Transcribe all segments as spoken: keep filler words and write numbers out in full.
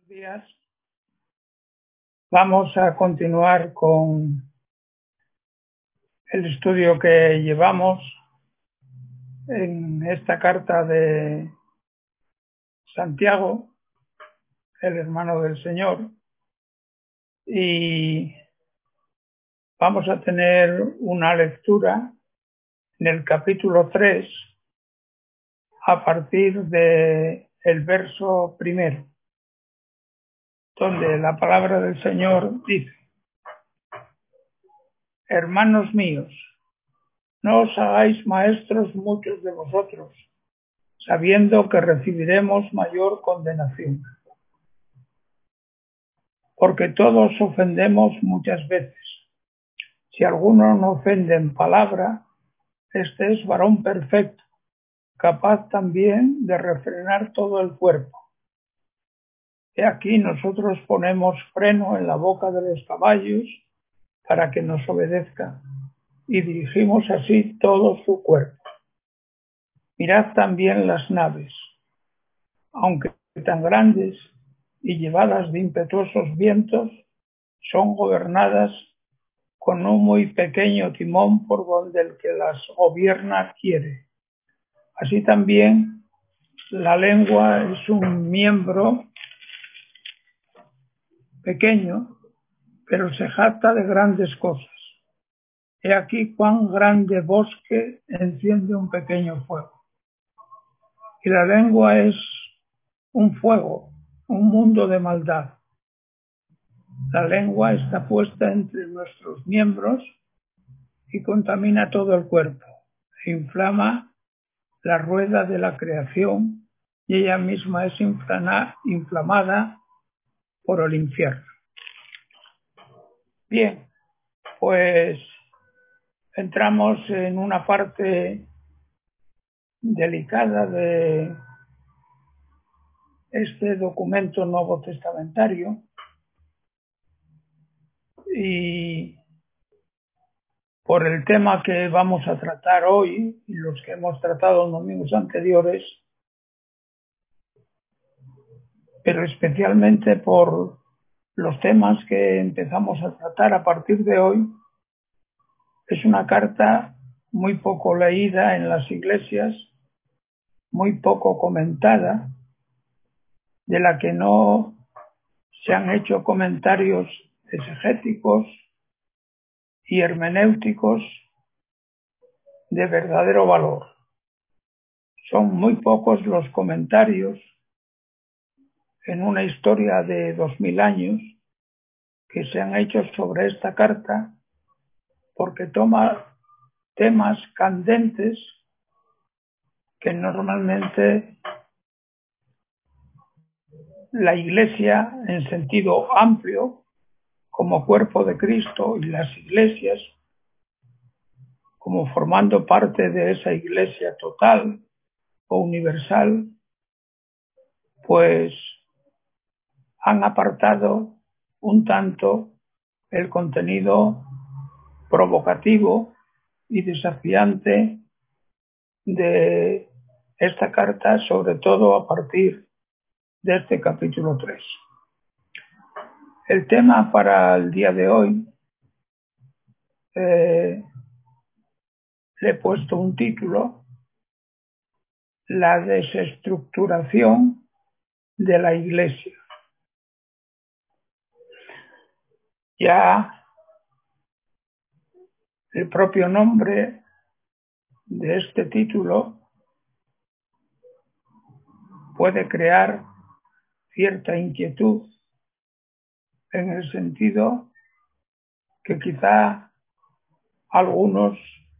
días. Vamos a continuar con el estudio que llevamos en esta carta de Santiago, el hermano del Señor, y vamos a tener una lectura en el capítulo tres a partir de el verso primero, donde la palabra del Señor dice: Hermanos míos, no os hagáis maestros muchos de vosotros, sabiendo que recibiremos mayor condenación. Porque todos ofendemos muchas veces. Si alguno no ofende en palabra, este es varón perfecto, capaz también de refrenar todo el cuerpo. He aquí nosotros ponemos freno en la boca de los caballos para que nos obedezcan, y dirigimos así todo su cuerpo. Mirad también las naves, aunque tan grandes y llevadas de impetuosos vientos, son gobernadas con un muy pequeño timón por donde el que las gobierna quiere. Así también la lengua es un miembro pequeño, pero se jacta de grandes cosas. He aquí cuán grande bosque enciende un pequeño fuego. Y la lengua es un fuego, un mundo de maldad. La lengua está puesta entre nuestros miembros y contamina todo el cuerpo, e inflama la rueda de la creación, y ella misma es inflamada por el infierno. Bien, pues entramos en una parte delicada de este documento nuevo testamentario, y por el tema que vamos a tratar hoy y los que hemos tratado en domingos anteriores, pero especialmente por los temas que empezamos a tratar a partir de hoy, es una carta muy poco leída en las iglesias, muy poco comentada, de la que no se han hecho comentarios exegéticos y hermenéuticos de verdadero valor. Son muy pocos los comentarios en una historia de dos mil años que se han hecho sobre esta carta, porque toma temas candentes que normalmente la Iglesia, en sentido amplio, como cuerpo de Cristo, y las iglesias, como formando parte de esa Iglesia total o universal, pues han apartado un tanto el contenido provocativo y desafiante de esta carta, sobre todo a partir de este capítulo tres. El tema para el día de hoy eh, le he puesto un título: la desestructuración de la Iglesia. Ya el propio nombre de este título puede crear cierta inquietud, en el sentido que quizá algunos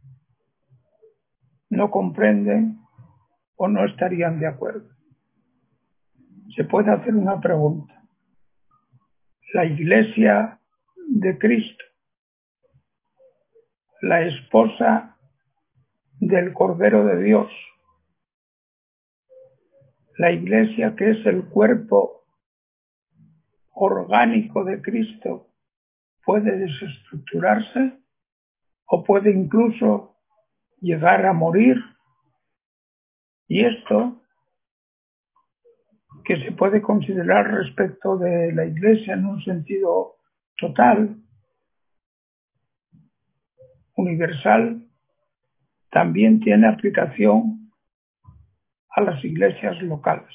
no comprenden o no estarían de acuerdo. Se puede hacer una pregunta: la Iglesia de Cristo, la esposa del Cordero de Dios, la Iglesia que es el cuerpo orgánico de Cristo, ¿puede desestructurarse o puede incluso llegar a morir? Y esto, que se puede considerar respecto de la Iglesia en un sentido total, universal, también tiene aplicación a las iglesias locales.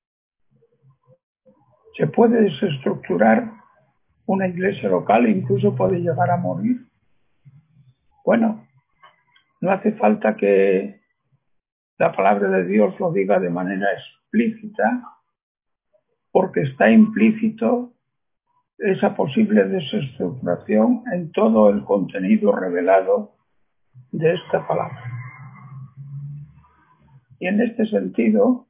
Se puede desestructurar una iglesia local e incluso puede llegar a morir. Bueno, no hace falta que la palabra de Dios lo diga de manera explícita, porque está implícito esa posible desestructuración en todo el contenido revelado de esta palabra. Y en este sentido,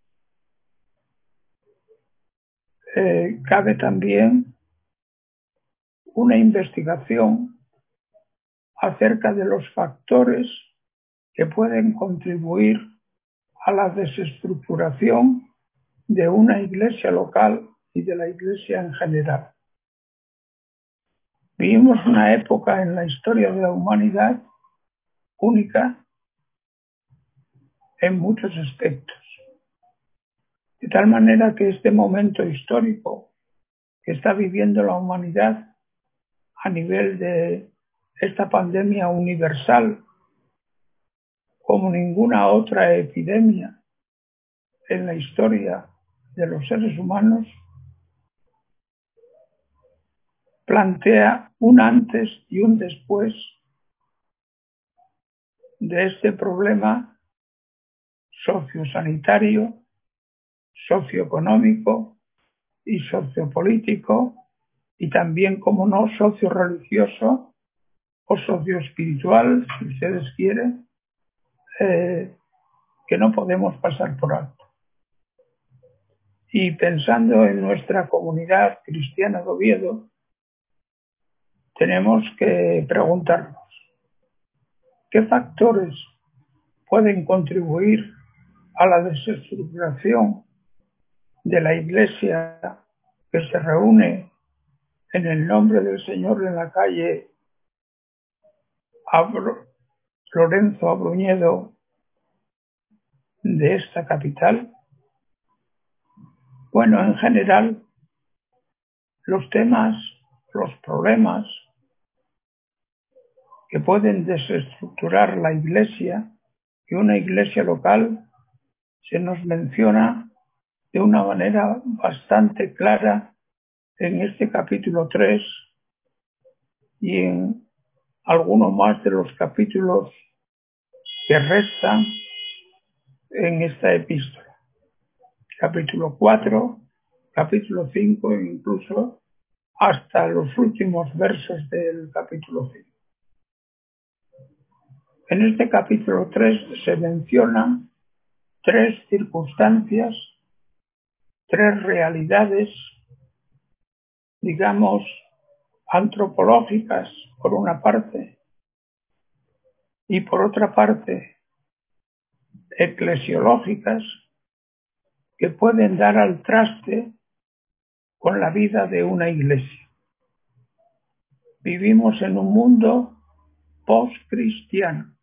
eh, cabe también una investigación acerca de los factores que pueden contribuir a la desestructuración de una iglesia local y de la iglesia en general. Vivimos una época en la historia de la humanidad única en muchos aspectos, de tal manera que este momento histórico que está viviendo la humanidad a nivel de esta pandemia universal, como ninguna otra epidemia en la historia de los seres humanos, plantea un antes y un después de este problema sociosanitario, socioeconómico y sociopolítico, y también, como no, socio-religioso o socio-espiritual, si ustedes quieren, eh, que no podemos pasar por alto. Y pensando en nuestra comunidad cristiana de Oviedo, tenemos que preguntarnos, ¿qué factores pueden contribuir a la desestructuración de la Iglesia que se reúne en el nombre del Señor en la calle Abro, Lorenzo Abruñedo de esta capital? Bueno, en general, los temas, los problemas que pueden desestructurar la Iglesia y una Iglesia local se nos menciona de una manera bastante clara en este capítulo tres y en alguno más de los capítulos que restan en esta epístola. Capítulo cuatro, capítulo cinco e incluso hasta los últimos versos del capítulo cinco. En este capítulo tres se mencionan tres circunstancias, tres realidades, digamos, antropológicas por una parte y por otra parte eclesiológicas, que pueden dar al traste con la vida de una iglesia. Vivimos en un mundo post-cristiano.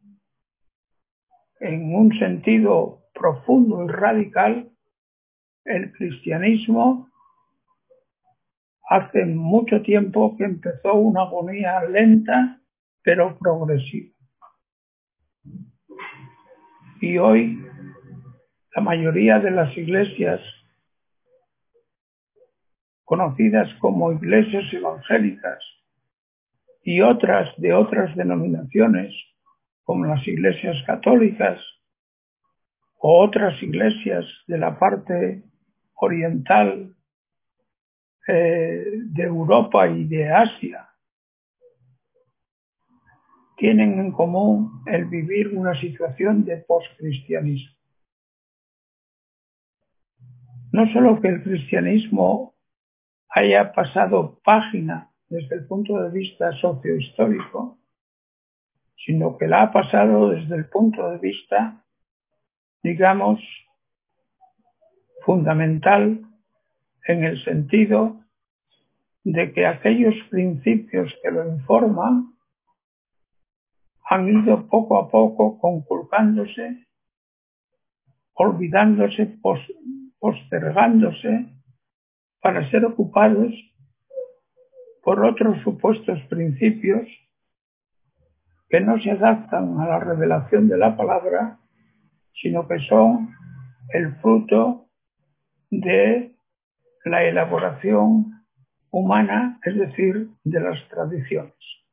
En un sentido profundo y radical, el cristianismo hace mucho tiempo que empezó una agonía lenta pero progresiva. Y hoy la mayoría de las iglesias conocidas como iglesias evangélicas y otras de otras denominaciones, como las iglesias católicas o otras iglesias de la parte oriental eh, de Europa y de Asia, tienen en común el vivir una situación de poscristianismo. No solo que el cristianismo haya pasado página desde el punto de vista sociohistórico, sino que la ha pasado desde el punto de vista, digamos, fundamental, en el sentido de que aquellos principios que lo informan han ido poco a poco conculcándose, olvidándose postergándose para ser ocupados por otros supuestos principios que no se adaptan a la revelación de la palabra, sino que son el fruto de la elaboración humana, es decir, de las tradiciones.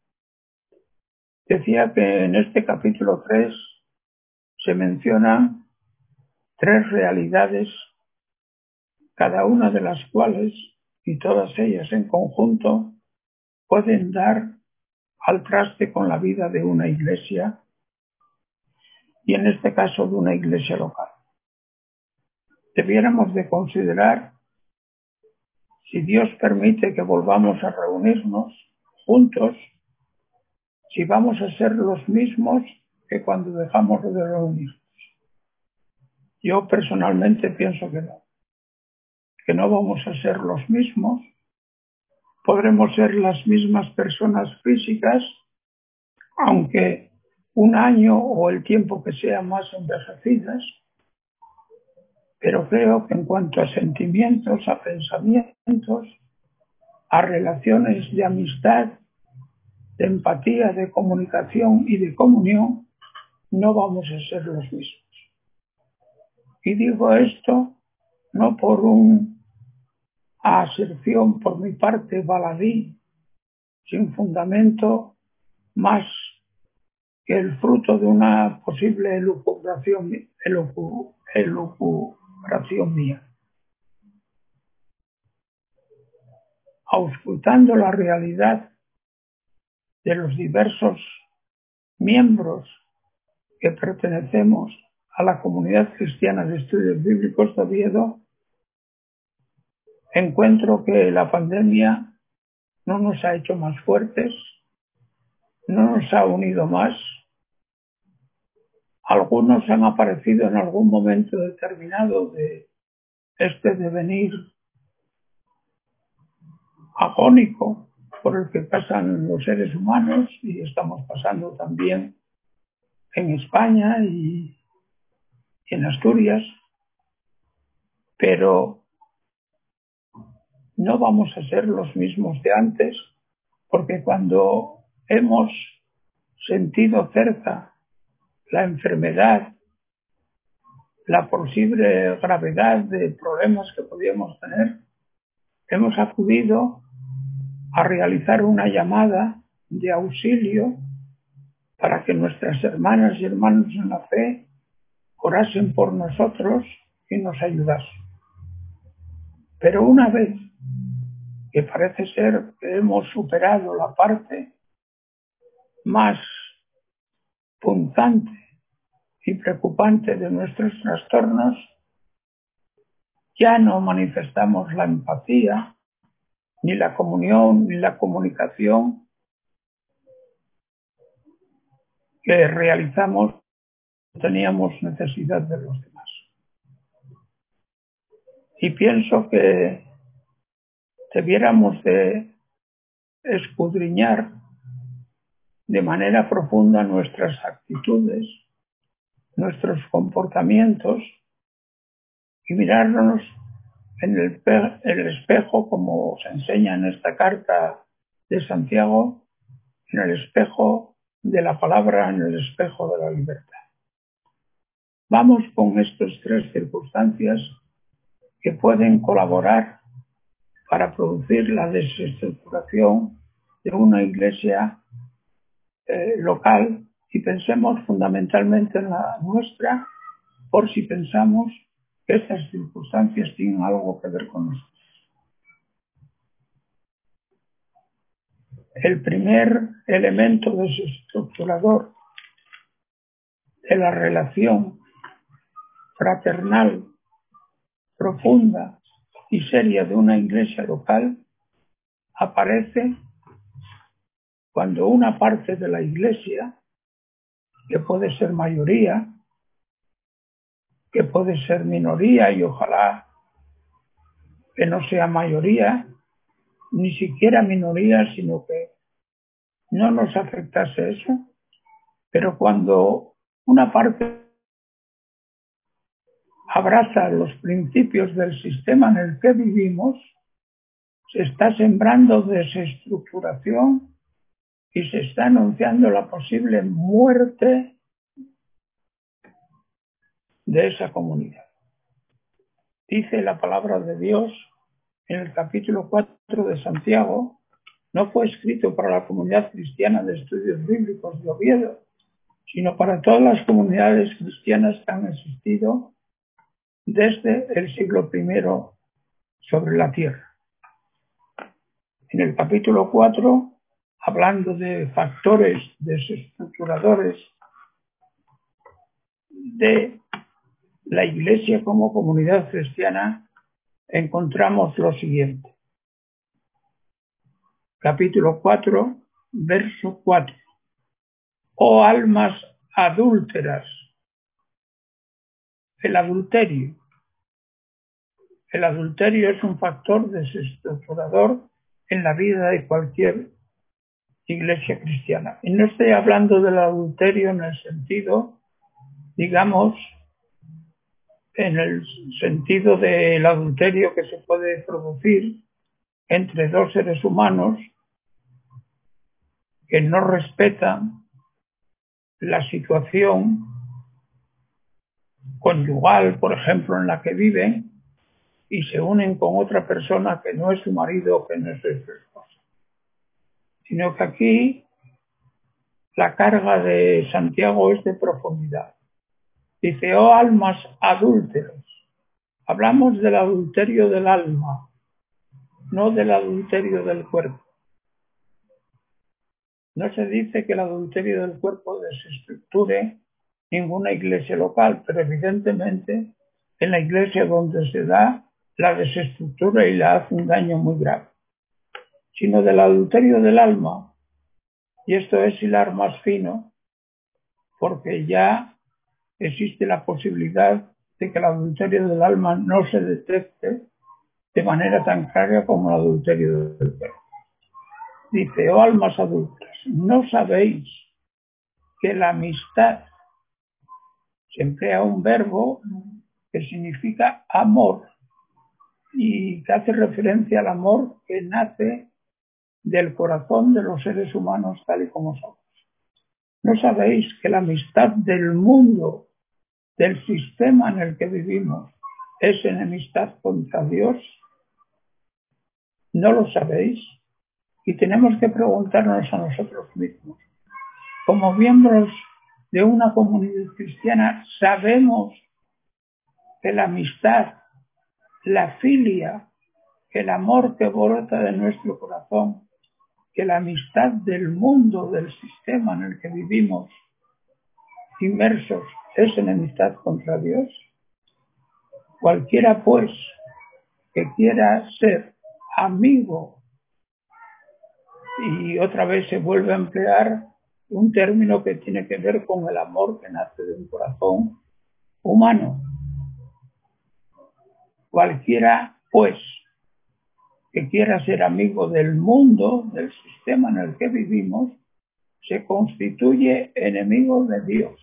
Decía que en este capítulo tres se mencionan tres realidades, cada una de las cuales, y todas ellas en conjunto, pueden dar al traste con la vida de una iglesia, y en este caso de una iglesia local. Debiéramos de considerar, si Dios permite que volvamos a reunirnos juntos, si vamos a ser los mismos que cuando dejamos de reunirnos. Yo personalmente pienso que no, que no vamos a ser los mismos. Podremos ser las mismas personas físicas, aunque un año o el tiempo que sea más envejecidas, pero creo que en cuanto a sentimientos, a pensamientos, a relaciones de amistad, de empatía, de comunicación y de comunión, no vamos a ser los mismos. Y digo esto no por una aserción por mi parte baladí, sin fundamento, más que el fruto de una posible elucubración, elucu, elucubración mía. Auscultando la realidad de los diversos miembros que pertenecemos a la Comunidad Cristiana de Estudios Bíblicos de Oviedo, encuentro que la pandemia no nos ha hecho más fuertes, no nos ha unido más. Algunos han aparecido en algún momento determinado de este devenir agónico por el que pasan los seres humanos, y estamos pasando también en España y en Asturias, pero no vamos a ser los mismos de antes, porque cuando hemos sentido cerca la enfermedad, la posible gravedad de problemas que podíamos tener, hemos acudido a realizar una llamada de auxilio para que nuestras hermanas y hermanos en la fe orasen por nosotros y nos ayudasen. Pero una vez que parece ser que hemos superado la parte más punzante y preocupante de nuestros trastornos, ya no manifestamos la empatía, ni la comunión, ni la comunicación que realizamos, teníamos necesidad de los demás. Y pienso que debiéramos de escudriñar de manera profunda nuestras actitudes, nuestros comportamientos, y mirarnos en el, en el espejo, como se enseña en esta carta de Santiago, en el espejo de la palabra, en el espejo de la libertad. Vamos con estas tres circunstancias que pueden colaborar para producir la desestructuración de una iglesia eh, local, y pensemos fundamentalmente en la nuestra, por si pensamos que estas circunstancias tienen algo que ver con nosotros. El primer elemento desestructurador de la relación fraternal, profunda y seria de una iglesia local aparece cuando una parte de la iglesia, que puede ser mayoría, que puede ser minoría, y ojalá que no sea mayoría, ni siquiera minoría, sino que no nos afectase eso, pero cuando una parte abraza los principios del sistema en el que vivimos, se está sembrando desestructuración y se está anunciando la posible muerte de esa comunidad. Dice la palabra de Dios en el capítulo cuatro de Santiago: no fue escrito para la comunidad cristiana de estudios bíblicos de Oviedo, sino para todas las comunidades cristianas que han existido desde el siglo primero sobre la tierra. En el capítulo cuatro, hablando de factores desestructuradores de la Iglesia como comunidad cristiana, encontramos lo siguiente. Capítulo cuatro, verso cuatro. Oh almas adúlteras. El adulterio. El adulterio es un factor desestructurador en la vida de cualquier iglesia cristiana. Y no estoy hablando del adulterio en el sentido, digamos, en el sentido del adulterio que se puede producir entre dos seres humanos que no respetan la situación conyugal, por ejemplo, en la que viven, y se unen con otra persona que no es su marido o que no es su esposa. Sino que aquí la carga de Santiago es de profundidad. Dice, oh almas adúlteros. Hablamos del adulterio del alma, no del adulterio del cuerpo. No se dice que el adulterio del cuerpo desestructure ninguna iglesia local, pero evidentemente en la iglesia donde se da la desestructura y la hace un daño muy grave. Sino del adulterio del alma, y esto es hilar más fino, porque ya existe la posibilidad de que el adulterio del alma no se detecte de manera tan clara como el adulterio del cuerpo. Dice, oh almas adultas, ¿no sabéis que la amistad, se emplea un verbo que significa amor y que hace referencia al amor que nace del corazón de los seres humanos tal y como somos? ¿No sabéis que la amistad del mundo, del sistema en el que vivimos, es enemistad contra Dios? ¿No lo sabéis? Y tenemos que preguntarnos a nosotros mismos, como miembros de una comunidad cristiana, ¿sabemos que la amistad, la filia, el amor que brota de nuestro corazón, que la amistad del mundo, del sistema en el que vivimos inmersos, es enemistad contra Dios? Cualquiera, pues, que quiera ser amigo, y otra vez se vuelve a emplear un término que tiene que ver con el amor que nace de un corazón humano. Cualquiera, pues, que quiera ser amigo del mundo, del sistema en el que vivimos, se constituye enemigo de Dios.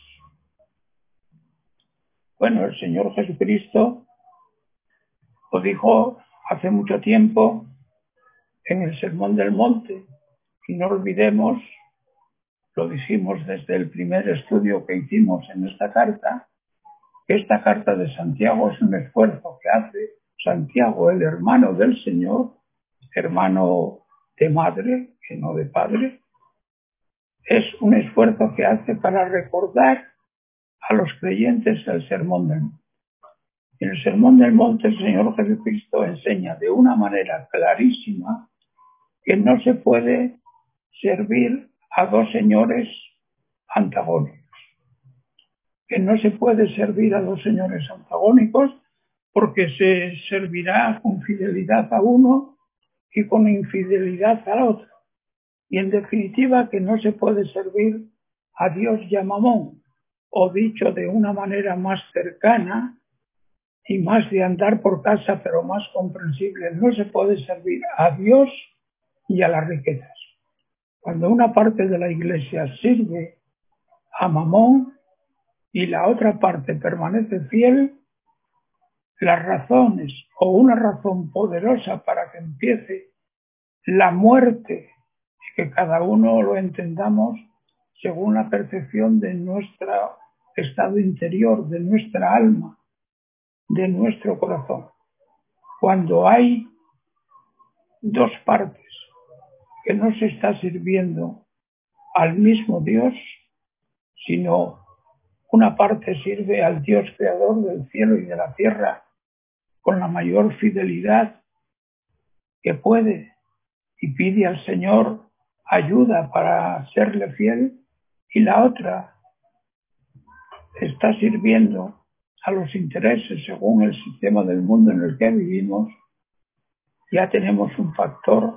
Bueno, el Señor Jesucristo lo dijo hace mucho tiempo en el Sermón del Monte, y no olvidemos, lo dijimos desde el primer estudio que hicimos en esta carta, que esta carta de Santiago es un esfuerzo que hace Santiago, el hermano del Señor, hermano de madre, que no de padre, es un esfuerzo que hace para recordar a los creyentes el Sermón del Monte. En el Sermón del Monte el Señor Jesucristo enseña de una manera clarísima que no se puede servir a dos señores antagónicos. Que no se puede servir a dos señores antagónicos porque se servirá con fidelidad a uno y con infidelidad al otro. Y en definitiva que no se puede servir a Dios y a Mamón, o dicho de una manera más cercana y más de andar por casa pero más comprensible, no se puede servir a Dios y a las riquezas. Cuando una parte de la iglesia sirve a Mamón y la otra parte permanece fiel, las razones o una razón poderosa para que empiece la muerte, y que cada uno lo entendamos según la percepción de nuestro estado interior, de nuestra alma, de nuestro corazón. Cuando hay dos partes que no se está sirviendo al mismo Dios, sino una parte sirve al Dios creador del cielo y de la tierra con la mayor fidelidad que puede y pide al Señor ayuda para serle fiel, y la otra está sirviendo a los intereses según el sistema del mundo en el que vivimos, ya tenemos un factor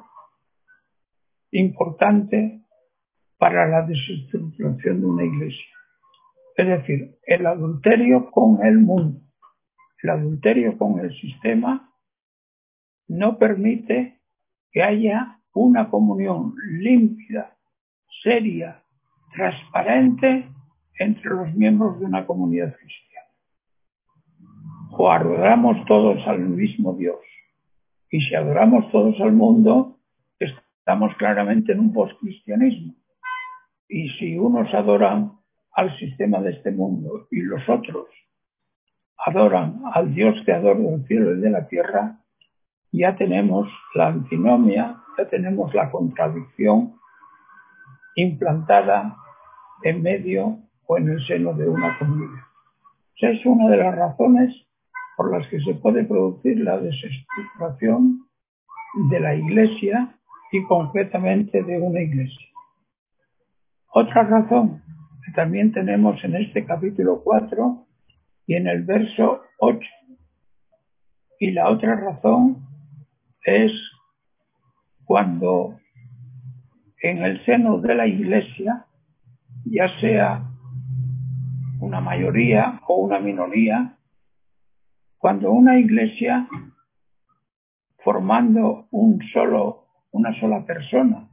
importante para la desestructuración de una iglesia. Es decir, el adulterio con el mundo, el adulterio con el sistema no permite que haya una comunión límpida, seria, transparente entre los miembros de una comunidad cristiana. O adoramos todos al mismo Dios, y si adoramos todos al mundo, estamos claramente en un postcristianismo. Y si unos adoran al sistema de este mundo y los otros adoran al Dios creador del cielo y de la tierra, ya tenemos la antinomia, ya tenemos la contradicción implantada en medio o en el seno de una comunidad. Esa es una de las razones por las que se puede producir la desestructuración de la iglesia y concretamente de una iglesia. Otra razón que también tenemos en este capítulo cuatro y en el verso ocho. Y la otra razón es cuando en el seno de la iglesia, ya sea una mayoría o una minoría, cuando una iglesia formando un solo, una sola persona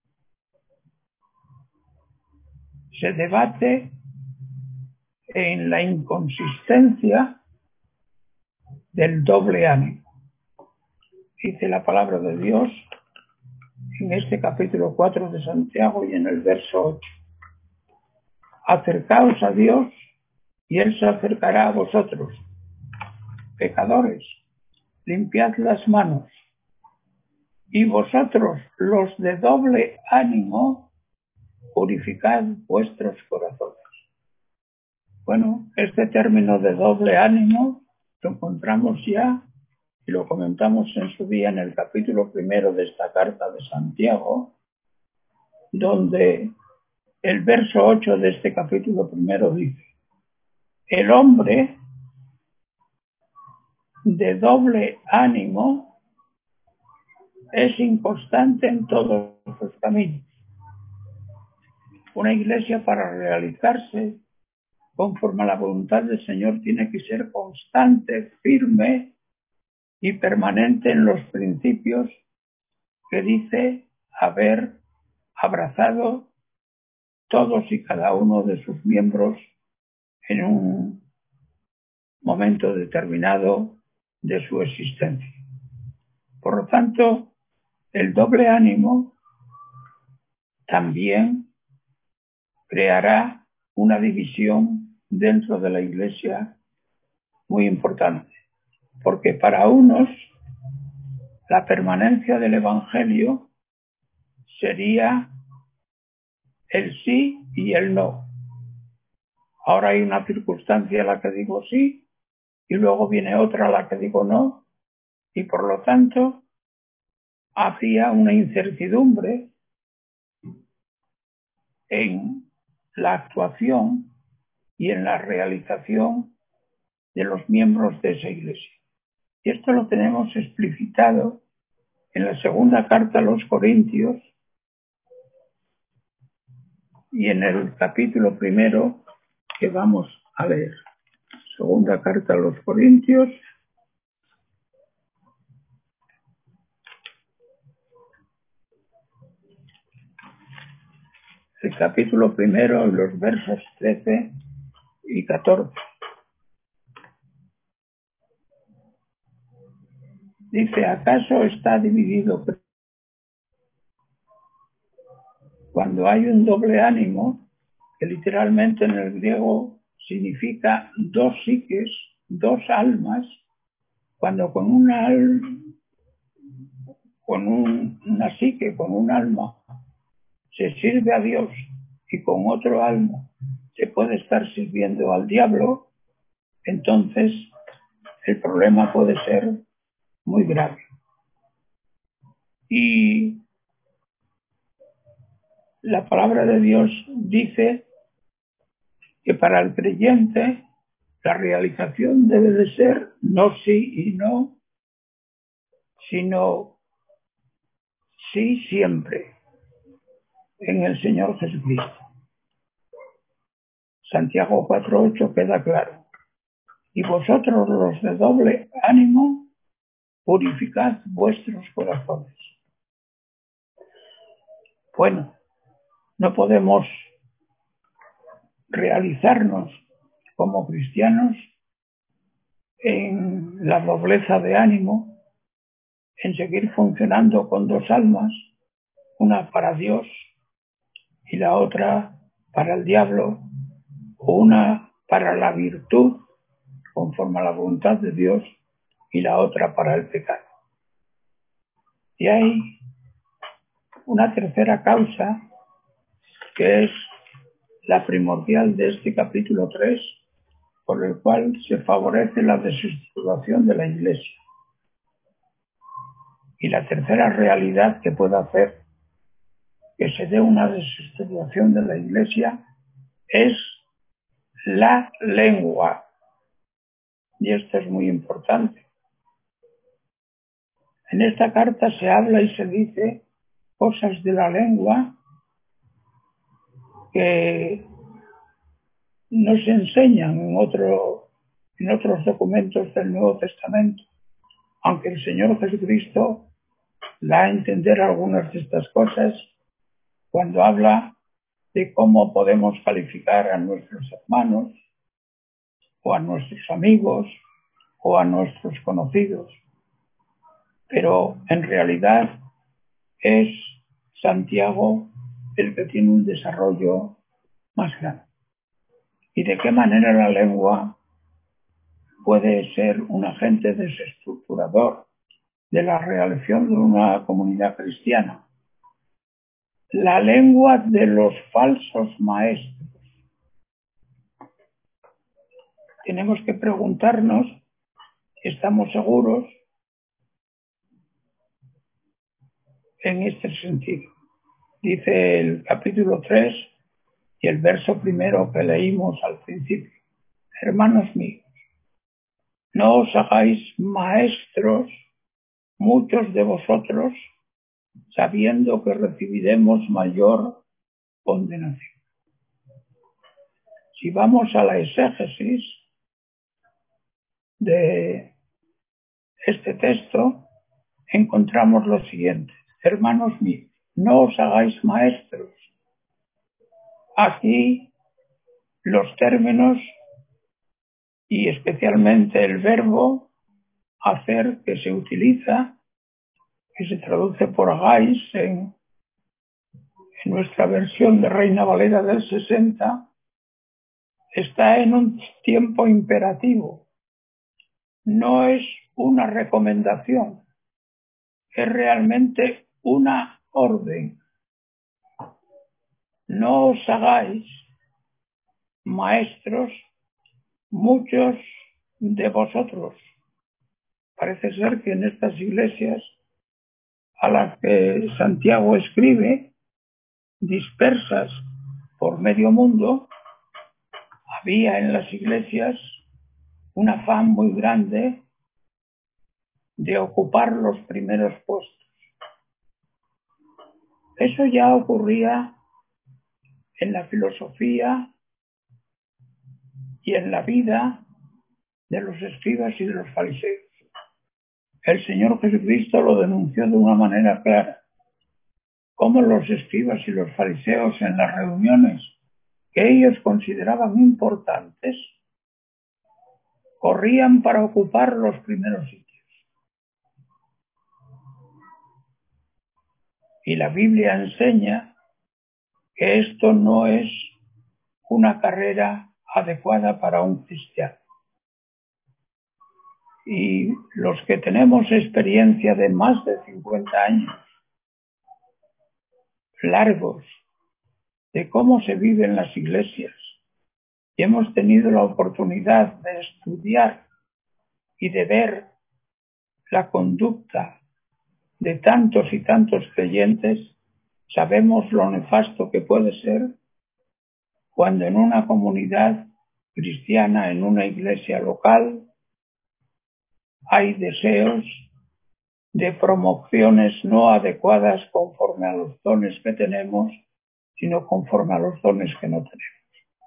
se debate en la inconsistencia del doble ánimo. Dice la palabra de Dios en este capítulo cuatro de Santiago y en el verso ocho. Acercaos a Dios y Él se acercará a vosotros. Pecadores, limpiad las manos. Y vosotros, los de doble ánimo, purificad vuestros corazones. Bueno, este término de doble ánimo lo encontramos ya y lo comentamos en su día en el capítulo primero de esta carta de Santiago, donde el verso ocho de este capítulo primero dice: el hombre de doble ánimo es inconstante en todos sus caminos. Una iglesia, para realizarse conforme a la voluntad del Señor, tiene que ser constante, firme y permanente en los principios que dice haber abrazado todos y cada uno de sus miembros en un momento determinado de su existencia. Por lo tanto, el doble ánimo también creará una división dentro de la iglesia muy importante, porque para unos la permanencia del Evangelio sería el sí y el no. Ahora hay una circunstancia a la que digo sí y luego viene otra a la que digo no, y por lo tanto habría una incertidumbre en la actuación y en la realización de los miembros de esa iglesia. Y esto lo tenemos explicitado en la segunda carta a los Corintios y en el capítulo primero que vamos a leer. Segunda carta a los Corintios, el capítulo primero, los versos trece y catorce. Dice, ¿acaso está dividido? Cuando hay un doble ánimo, que literalmente en el griego significa dos psiques, dos almas, cuando con una, con un, una psique, con un alma, se sirve a Dios y con otro alma se puede estar sirviendo al diablo, entonces el problema puede ser muy grave. Y la palabra de Dios dice que para el creyente la realización debe de ser no sí y no, sino sí siempre en el Señor Jesucristo. Santiago cuatro ocho queda claro. Y vosotros los de doble ánimo, purificad vuestros corazones. Bueno, no podemos realizarnos como cristianos en la dobleza de ánimo, en seguir funcionando con dos almas, una para Dios y la otra para el diablo, o una para la virtud, conforme a la voluntad de Dios, y la otra para el pecado. Y hay una tercera causa, que es la primordial de este capítulo tres, por el cual se favorece la desestructuración de la Iglesia. Y la tercera realidad que puede hacer que se dé una desestructuración de la Iglesia es la lengua. Y esto es muy importante. En esta carta se habla y se dice cosas de la lengua que no se enseñan en, otro, en otros documentos del Nuevo Testamento, aunque el Señor Jesucristo da a entender algunas de estas cosas cuando habla de cómo podemos calificar a nuestros hermanos o a nuestros amigos o a nuestros conocidos. Pero en realidad es Santiago el que tiene un desarrollo más grande. ¿Y de qué manera la lengua puede ser un agente desestructurador de la realización de una comunidad cristiana? La lengua de los falsos maestros. Tenemos que preguntarnos, ¿estamos seguros en este sentido? Dice el capítulo tres y el verso primero que leímos al principio. Hermanos míos, no os hagáis maestros muchos de vosotros, sabiendo que recibiremos mayor condenación. Si vamos a la exégesis de este texto, encontramos lo siguiente. Hermanos míos, no os hagáis maestros. Aquí los términos y especialmente el verbo hacer, que se utiliza, que se traduce por hagáis en, en nuestra versión de Reina Valera del sesenta, está en un tiempo imperativo. No es una recomendación, es realmente una orden. No os hagáis maestros muchos de vosotros. Parece ser que en estas iglesias a las que Santiago escribe, dispersas por medio mundo, había en las iglesias un afán muy grande de ocupar los primeros puestos. Eso ya ocurría en la filosofía y en la vida de los escribas y de los fariseos. El Señor Jesucristo lo denunció de una manera clara. Cómo los escribas y los fariseos en las reuniones que ellos consideraban importantes corrían para ocupar los primeros sitios. Y la Biblia enseña que esto no es una carrera adecuada para un cristiano. Y los que tenemos experiencia de más de cincuenta años largos de cómo se vive en las iglesias y hemos tenido la oportunidad de estudiar y de ver la conducta de tantos y tantos creyentes, sabemos lo nefasto que puede ser cuando en una comunidad cristiana, en una iglesia local, hay deseos de promociones no adecuadas conforme a los dones que tenemos, sino conforme a los dones que no tenemos.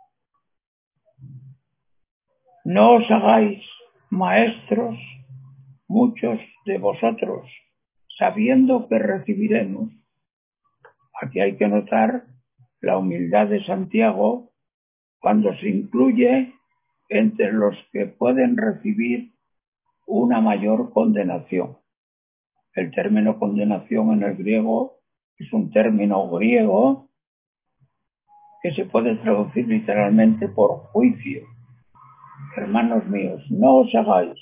No os hagáis maestros muchos de vosotros, sabiendo que recibiremos. Aquí hay que notar la humildad de Santiago cuando se incluye entre los que pueden recibir una mayor condenación. El término condenación en el griego es un término griego que se puede traducir literalmente por juicio. Hermanos míos, no os hagáis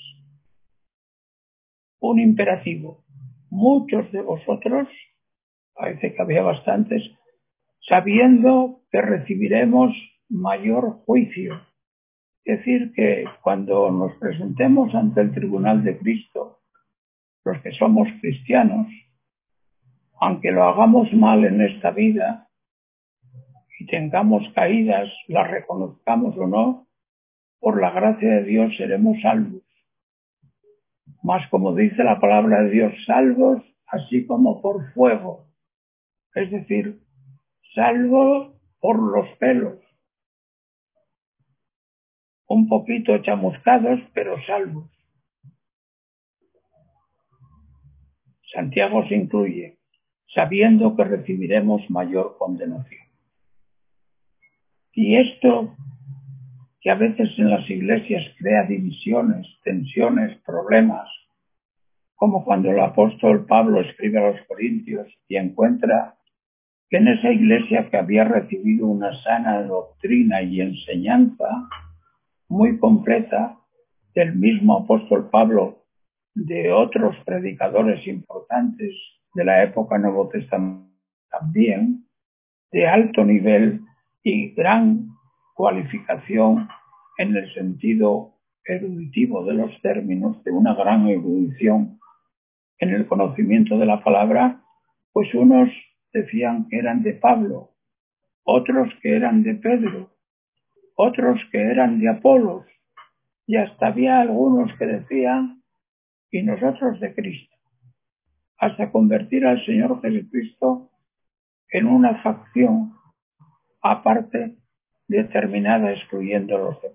un imperativo. Muchos de vosotros, parece que había bastantes, sabiendo que recibiremos mayor juicio. Es decir, que cuando nos presentemos ante el tribunal de Cristo, los que somos cristianos, aunque lo hagamos mal en esta vida y tengamos caídas, las reconozcamos o no, por la gracia de Dios seremos salvos. Mas como dice la palabra de Dios, salvos así como por fuego, es decir, salvo por los pelos, un poquito chamuscados, pero salvos. Santiago se incluye, sabiendo que recibiremos mayor condenación. Y esto, que a veces en las iglesias crea divisiones, tensiones, problemas, como cuando el apóstol Pablo escribe a los Corintios y encuentra que en esa iglesia que había recibido una sana doctrina y enseñanza muy completa del mismo apóstol Pablo, de otros predicadores importantes de la época Nuevo Testamento también, de alto nivel y gran cualificación en el sentido eruditivo de los términos, de una gran erudición en el conocimiento de la palabra, pues unos decían que eran de Pablo, otros que eran de Pedro, otros que eran de Apolos, y hasta había algunos que decían, y nosotros de Cristo, hasta convertir al Señor Jesucristo en una facción aparte determinada, excluyendo a los demás.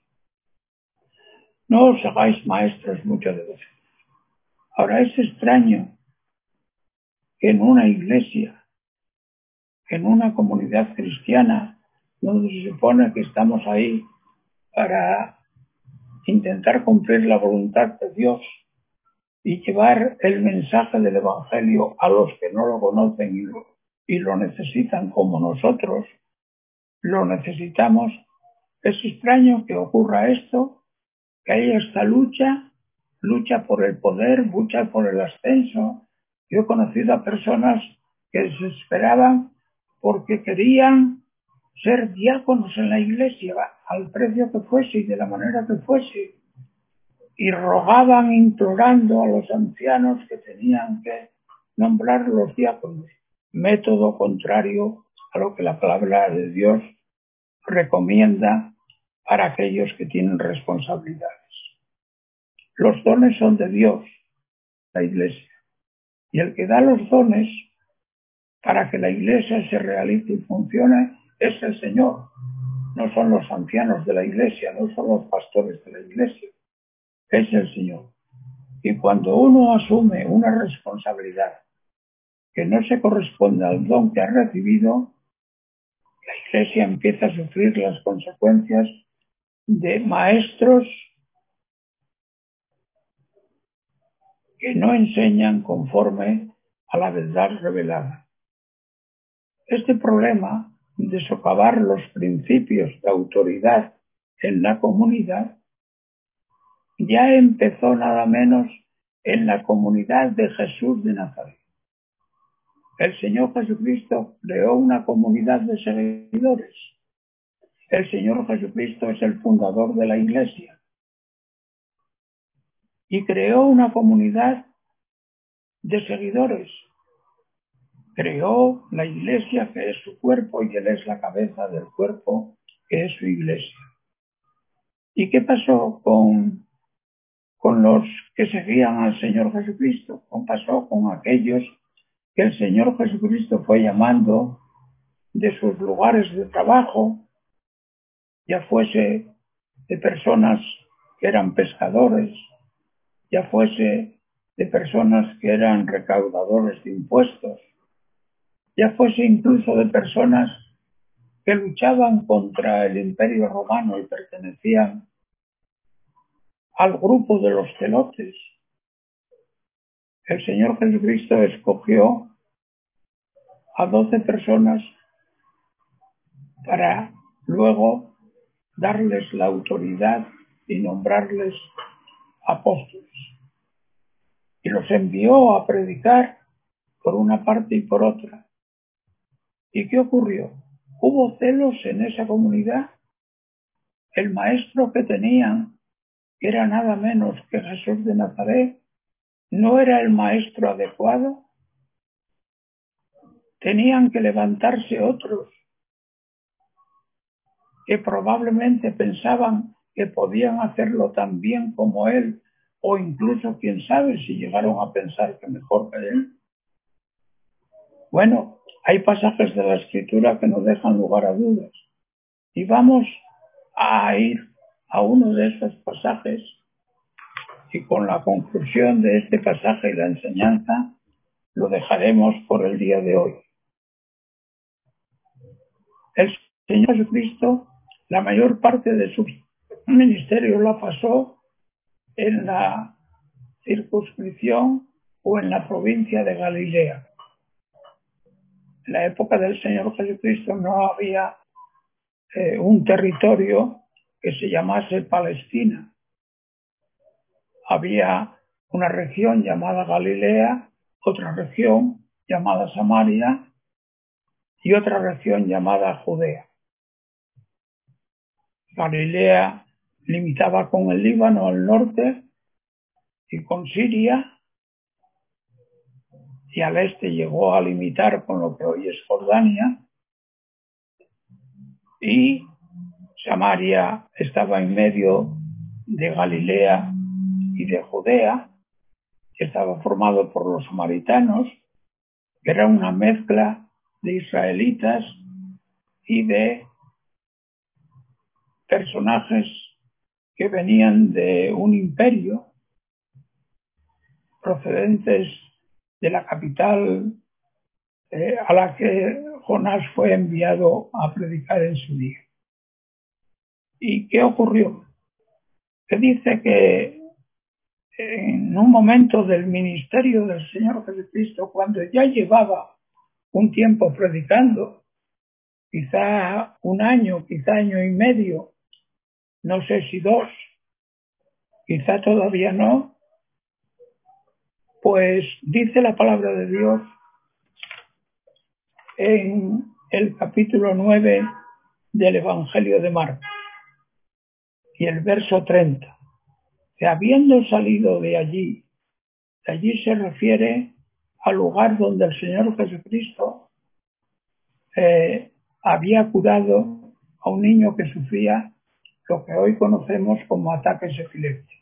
No os hagáis maestros muchos de vosotros. Ahora es extraño que en una iglesia, en una comunidad cristiana, donde se supone que estamos ahí para intentar cumplir la voluntad de Dios y llevar el mensaje del Evangelio a los que no lo conocen y lo, y lo necesitan como nosotros lo necesitamos, es extraño que ocurra esto, que haya esta lucha, lucha por el poder, lucha por el ascenso. Yo he conocido a personas que desesperaban porque querían ser diáconos en la iglesia al precio que fuese y de la manera que fuese, y rogaban implorando a los ancianos que tenían que nombrar los diáconos, método contrario a lo que la palabra de Dios recomienda para aquellos que tienen responsabilidades. Los dones son de Dios, la iglesia, y el que da los dones para que la iglesia se realice y funcione es el Señor. No son los ancianos de la iglesia, no son los pastores de la iglesia, es el Señor. Y cuando uno asume una responsabilidad que no se corresponde al don que ha recibido, la iglesia empieza a sufrir las consecuencias de maestros que no enseñan conforme a la verdad revelada. Este problema de socavar los principios de autoridad en la comunidad ya empezó nada menos en la comunidad de Jesús de Nazaret. El Señor Jesucristo creó una comunidad de seguidores. El Señor Jesucristo es el fundador de la Iglesia y creó una comunidad de seguidores. Creó la Iglesia, que es su cuerpo, y Él es la cabeza del cuerpo, que es su Iglesia. ¿Y qué pasó con, con los que seguían al Señor Jesucristo? ¿Qué pasó con aquellos que el Señor Jesucristo fue llamando de sus lugares de trabajo, ya fuese de personas que eran pescadores, ya fuese de personas que eran recaudadores de impuestos, ya fuese incluso de personas que luchaban contra el Imperio Romano y pertenecían al grupo de los celotes? El Señor Jesucristo escogió a doce personas para luego darles la autoridad y nombrarles apóstoles. Y los envió a predicar por una parte y por otra. ¿Y qué ocurrió? Hubo celos en esa comunidad. El maestro que tenían, que era nada menos que Jesús de Nazaret, no era el maestro adecuado. Tenían que levantarse otros que probablemente pensaban que podían hacerlo tan bien como él, o incluso, quién sabe, si llegaron a pensar que mejor que él. Bueno, hay pasajes de la Escritura que no dejan lugar a dudas. Y vamos a ir a uno de esos pasajes, y con la conclusión de este pasaje y la enseñanza lo dejaremos por el día de hoy. El Señor Jesucristo, la mayor parte de su ministerio la pasó en la circunscripción o en la provincia de Galilea. En la época del Señor Jesucristo no había eh, un territorio que se llamase Palestina. Había una región llamada Galilea, otra región llamada Samaria y otra región llamada Judea. Galilea limitaba con el Líbano al norte y con Siria, y al este llegó a limitar con lo que hoy es Jordania, y Samaria estaba en medio de Galilea y de Judea, que estaba formado por los samaritanos, que era una mezcla de israelitas y de personajes que venían de un imperio procedentes de la capital eh, a la que Jonás fue enviado a predicar en su día. ¿Y qué ocurrió? Que dice que en un momento del ministerio del Señor Jesucristo, cuando ya llevaba un tiempo predicando, quizá un año, quizá año y medio, no sé si dos, quizá todavía no, pues dice la palabra de Dios en el capítulo nueve del Evangelio de Marcos y el verso treinta, que habiendo salido de allí, de allí se refiere al lugar donde el Señor Jesucristo eh, había curado a un niño que sufría lo que hoy conocemos como ataques epilépticos.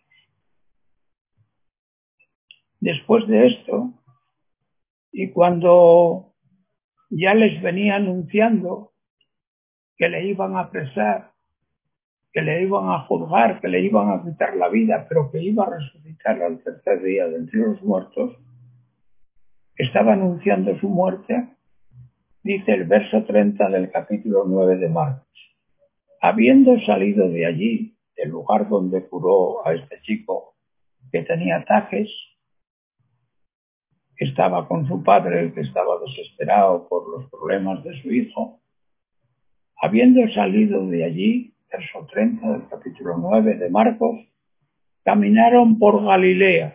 Después de esto, y cuando ya les venía anunciando que le iban a apresar, que le iban a juzgar, que le iban a quitar la vida, pero que iba a resucitar al tercer día de entre los muertos, estaba anunciando su muerte, dice el verso treinta del capítulo nueve de Marcos. Habiendo salido de allí, del lugar donde curó a este chico que tenía ataques, estaba con su padre, que estaba desesperado por los problemas de su hijo. Habiendo salido de allí, verso treinta del capítulo nueve de Marcos, caminaron por Galilea,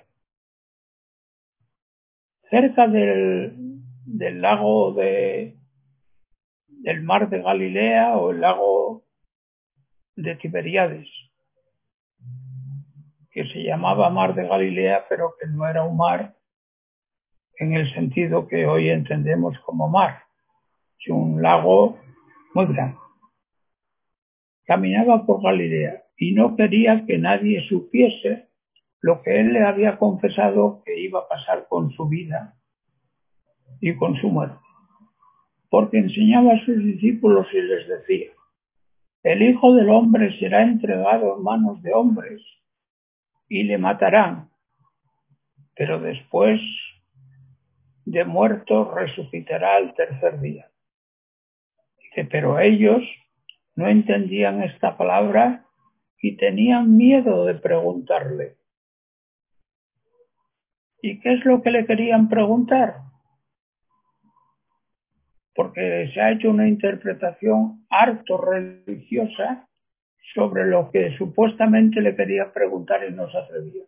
cerca del, del lago de, del mar de Galilea o el lago de Tiberíades, que se llamaba mar de Galilea, pero que no era un mar en el sentido que hoy entendemos como mar, es un lago muy grande. Caminaba por Galilea y no quería que nadie supiese lo que él le había confesado que iba a pasar con su vida y con su muerte, porque enseñaba a sus discípulos y les decía: el Hijo del Hombre será entregado en manos de hombres y le matarán, pero después de muerto resucitará al tercer día. Dice, pero ellos no entendían esta palabra y tenían miedo de preguntarle. ¿Y qué es lo que le querían preguntar? Porque se ha hecho una interpretación harto religiosa sobre lo que supuestamente le quería preguntar y no se atrevía.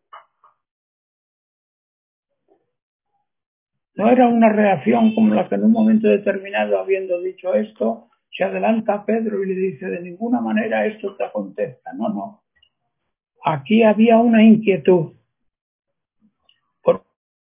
No era una reacción como la que en un momento determinado, habiendo dicho esto, se adelanta a Pedro y le dice: de ninguna manera esto te acontezca. No, no. Aquí había una inquietud. Porque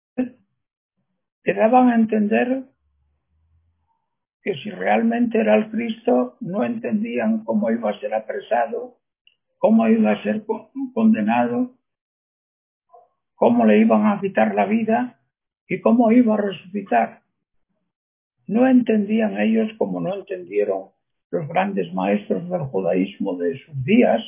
le daban a entender que si realmente era el Cristo, no entendían cómo iba a ser apresado, cómo iba a ser condenado, cómo le iban a quitar la vida y cómo iba a resucitar. No entendían ellos, como no entendieron los grandes maestros del judaísmo de sus días,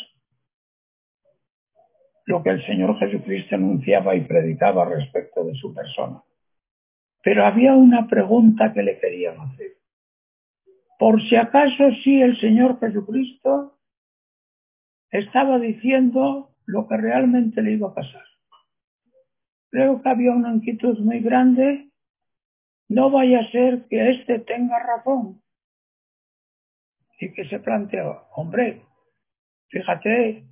lo que el Señor Jesucristo anunciaba y predicaba respecto de su persona. Pero había una pregunta que le querían hacer. Por si acaso sí el Señor Jesucristo estaba diciendo lo que realmente le iba a pasar. Creo que había una inquietud muy grande. No vaya a ser que éste tenga razón. Y que se planteaba, hombre, fíjate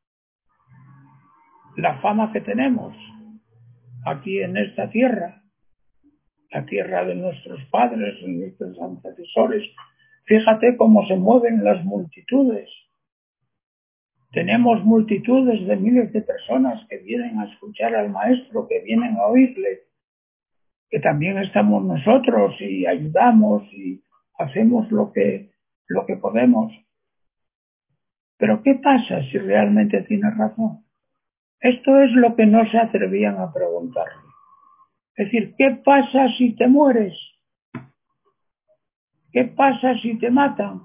la fama que tenemos aquí en esta tierra, la tierra de nuestros padres, de nuestros antecesores. Fíjate cómo se mueven las multitudes. Tenemos multitudes de miles de personas que vienen a escuchar al maestro, que vienen a oírle, que también estamos nosotros y ayudamos y hacemos lo que, lo que podemos. Pero ¿qué pasa si realmente tiene razón? Esto es lo que no se atrevían a preguntarle. Es decir, ¿qué pasa si te mueres? ¿Qué pasa si te matan?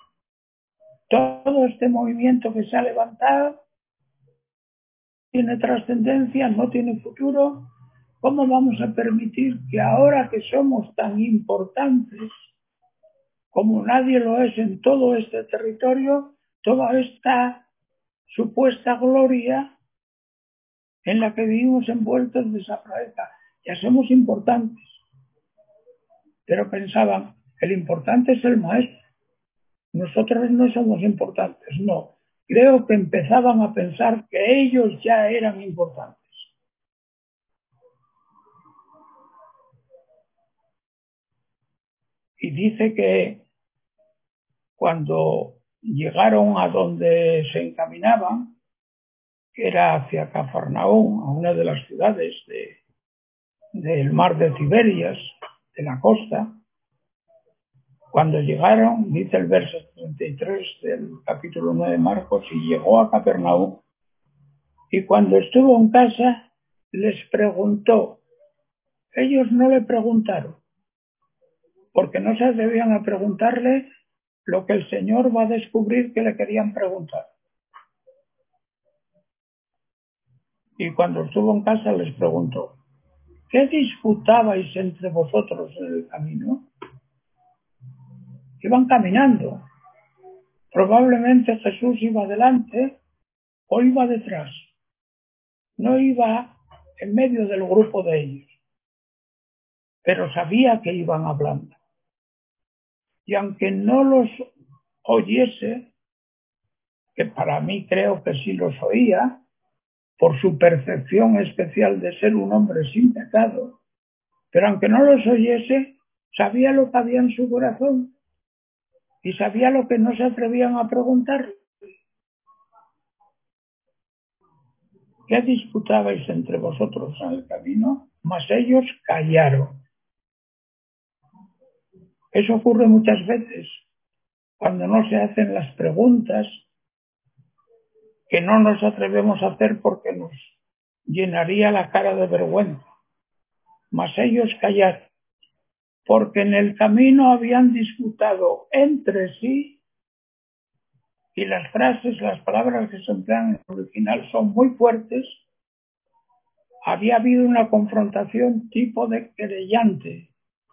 Todo este movimiento que se ha levantado tiene trascendencia, no tiene futuro. ¿Cómo vamos a permitir que ahora que somos tan importantes, como nadie lo es en todo este territorio, toda esta supuesta gloria en la que vivimos envueltos desaparezca? Ya somos importantes. Pero pensaban, el importante es el maestro. Nosotros no somos importantes, no. Creo que empezaban a pensar que ellos ya eran importantes. Y dice que cuando llegaron a donde se encaminaban, que era hacia Cafarnaúm, a una de las ciudades de, del mar de Tiberias, de la costa, cuando llegaron, dice el verso treinta y tres del capítulo nueve de Marcos, y llegó a Capernaúm, y cuando estuvo en casa, les preguntó. Ellos no le preguntaron, porque no se atrevían a preguntarle lo que el Señor va a descubrir que le querían preguntar. Y cuando estuvo en casa les preguntó: ¿qué disputabais entre vosotros en el camino? Iban caminando. Probablemente Jesús iba delante o iba detrás. No iba en medio del grupo de ellos. pero sabía que iban hablando. Y aunque no los oyese, que para mí creo que sí los oía, por su percepción especial de ser un hombre sin pecado, pero aunque no los oyese, sabía lo que había en su corazón y sabía lo que no se atrevían a preguntar. ¿Qué disputabais entre vosotros en el camino? Mas ellos callaron. Eso ocurre muchas veces cuando no se hacen las preguntas que no nos atrevemos a hacer porque nos llenaría la cara de vergüenza. Mas ellos callaron, porque en el camino habían disputado entre sí, y las frases, las palabras que se emplean en el original son muy fuertes. Había habido una confrontación tipo de querellante.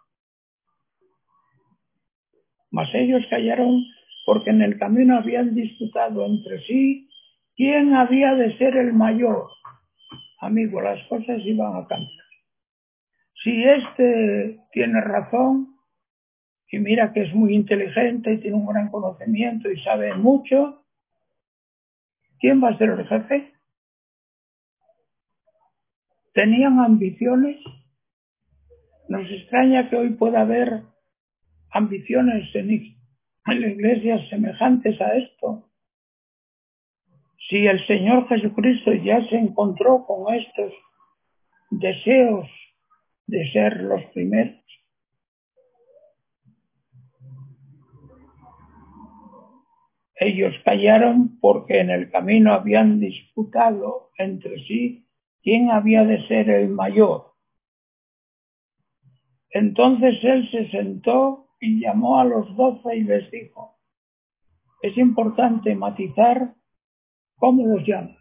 Mas ellos callaron porque en el camino habían disputado entre sí quién había de ser el mayor. Amigo, las cosas iban a cambiar. Si este tiene razón, y mira que es muy inteligente y tiene un gran conocimiento y sabe mucho, ¿quién va a ser el jefe? ¿Tenían ambiciones? Nos extraña que hoy pueda haber ambiciones en la iglesia semejantes a esto. Si el Señor Jesucristo ya se encontró con estos deseos de ser los primeros, ellos callaron porque en el camino habían disputado entre sí quién había de ser el mayor. Entonces él se sentó y llamó a los doce y les dijo: es importante matizar cómo los llama.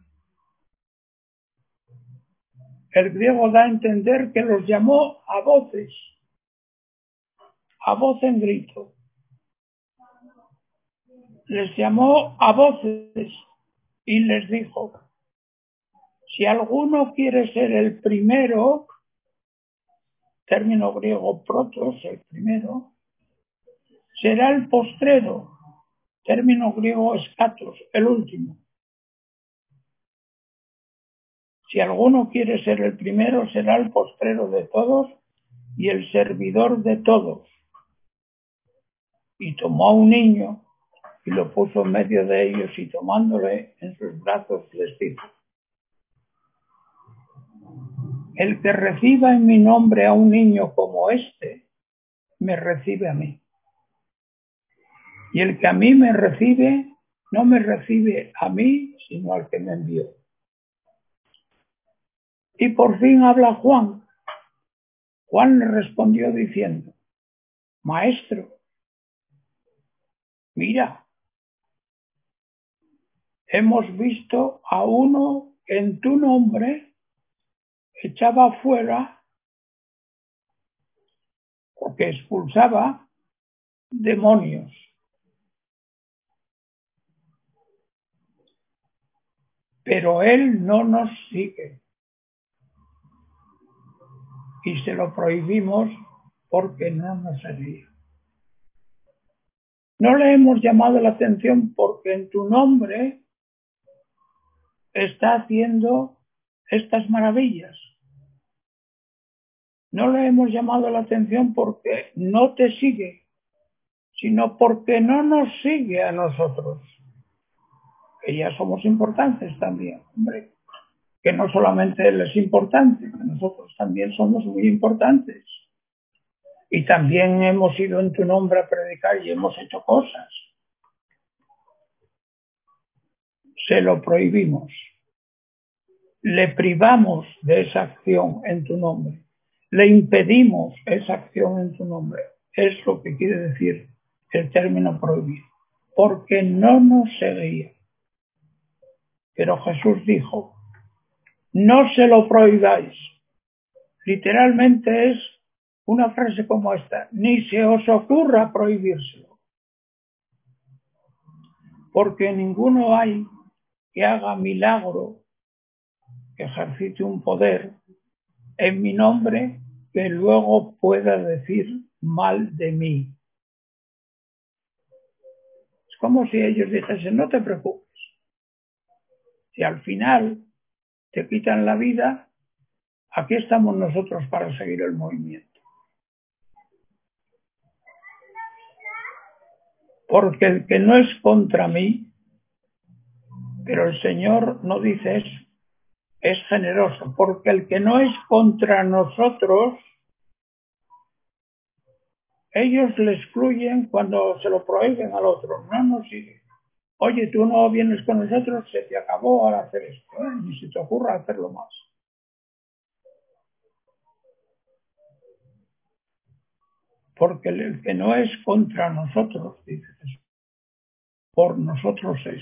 El griego da a entender que los llamó a voces, a voz en grito. Les llamó a voces y les dijo: si alguno quiere ser el primero, término griego protos, el primero, será el postrero, término griego escatos, el último. Si alguno quiere ser el primero, será el postrero de todos y el servidor de todos. Y tomó a un niño y lo puso en medio de ellos, y tomándole en sus brazos les dijo: el que reciba en mi nombre a un niño como este, me recibe a mí. Y el que a mí me recibe, no me recibe a mí, sino al que me envió. Y por fin habla Juan. Juan le respondió diciendo: Maestro, mira, hemos visto a uno que en tu nombre echaba fuera o que expulsaba demonios. Pero él no nos sigue. Y se lo prohibimos porque no nos seguía. No le hemos llamado la atención porque en tu nombre está haciendo estas maravillas. No le hemos llamado la atención porque no te sigue, sino porque no nos sigue a nosotros, que ya somos importantes también, hombre, que no solamente él es importante, que nosotros también somos muy importantes. Y también hemos ido en tu nombre a predicar y hemos hecho cosas. Se lo prohibimos. Le privamos de esa acción en tu nombre. Le impedimos esa acción en tu nombre. Es lo que quiere decir el término prohibir. Porque no nos seguía. Pero Jesús dijo: no se lo prohibáis. Literalmente es una frase como esta: ni se os ocurra prohibírselo. Porque ninguno hay que haga milagro, que ejercite un poder en mi nombre, que luego pueda decir mal de mí. Es como si ellos dijesen, no te preocupes, si al final te quitan la vida, aquí estamos nosotros para seguir el movimiento. Porque el que no es contra mí, pero el Señor no dice eso, es generoso, porque el que no es contra nosotros, ellos le excluyen cuando se lo prohíben al otro, no nos sigue. Oye, tú no vienes con nosotros, se te acabó al hacer esto, ¿eh? Ni se te ocurra hacerlo más. Porque el que no es contra nosotros, dice Jesús, por nosotros es.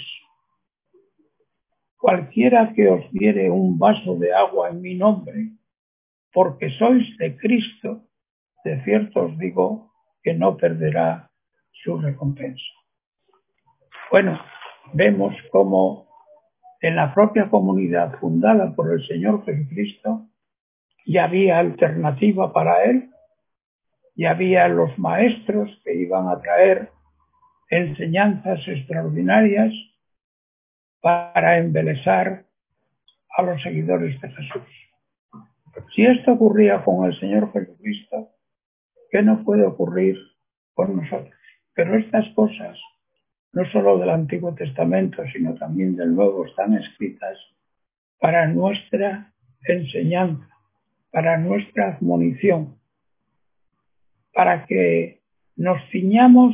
Cualquiera que os diere un vaso de agua en mi nombre, porque sois de Cristo, de cierto os digo que no perderá su recompensa. Bueno, vemos cómo en la propia comunidad fundada por el Señor Jesucristo ya había alternativa para él, ya había los maestros que iban a traer enseñanzas extraordinarias para embelesar a los seguidores de Jesús. Si esto ocurría con el Señor Jesucristo, ¿qué no puede ocurrir con nosotros? Pero estas cosas, no solo del Antiguo Testamento, sino también del Nuevo, están escritas para nuestra enseñanza, para nuestra admonición, para que nos ciñamos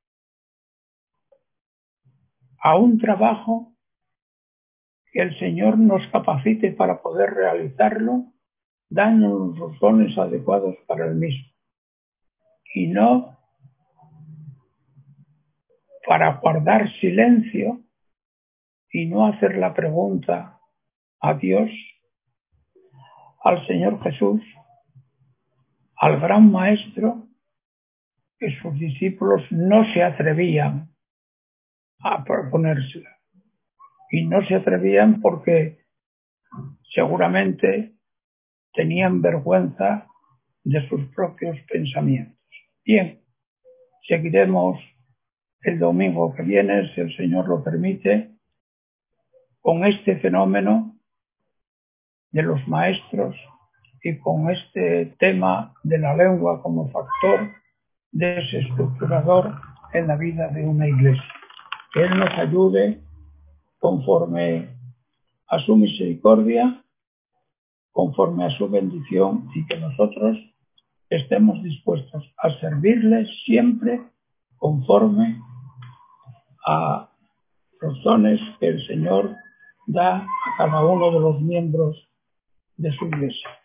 a un trabajo que el Señor nos capacite para poder realizarlo, dándonos los dones adecuados para el mismo. Y no para guardar silencio y no hacer la pregunta a Dios, al Señor Jesús, al gran Maestro, que sus discípulos no se atrevían a proponérsela. Y no se atrevían porque seguramente tenían vergüenza de sus propios pensamientos. Bien, seguiremos el domingo que viene, si el Señor lo permite, con este fenómeno de los maestros y con este tema de la lengua como factor desestructurador en la vida de una iglesia. Que Él nos ayude conforme a su misericordia, conforme a su bendición, y que nosotros estemos dispuestos a servirles siempre conforme a los dones que el Señor da a cada uno de los miembros de su iglesia.